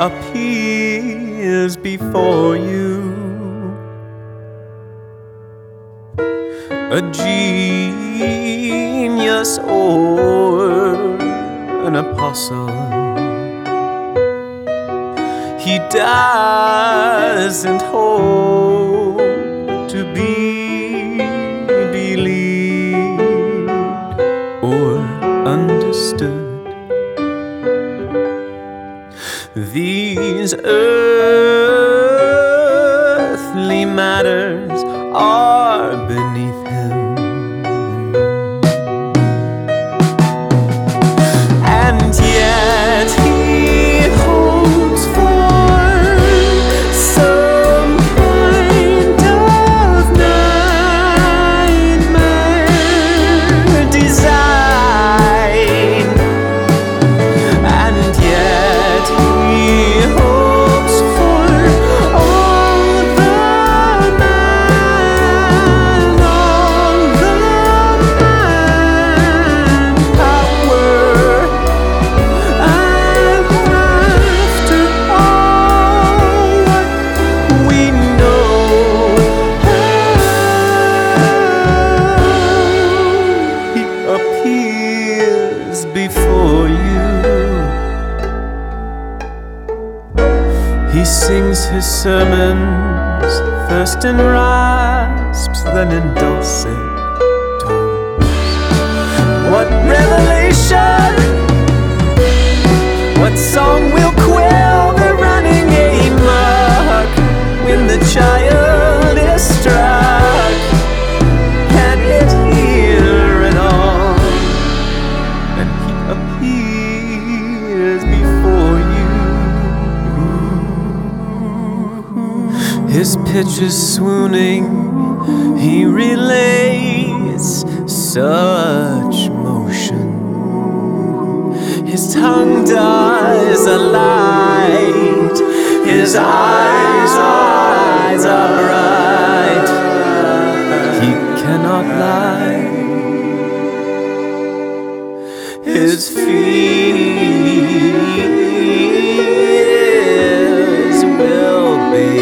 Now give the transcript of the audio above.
appears before you, a genius or an apostle. He doesn't hope to be believed or understood. These earthly matters are beneath him, and yet he hopes for some kind of nightmare design, and yet he hopes for all the manpower. And after all what we know, he appears before you. He sings his sermons first in rasps, then in dulcet tones. What revelation, what song will quell the running amok when the child is struck? Can it hear it all? And he appears before you. His pitch is swooning, he relays such motion. His tongue does a light, his eyes are bright. He cannot lie. His fears will be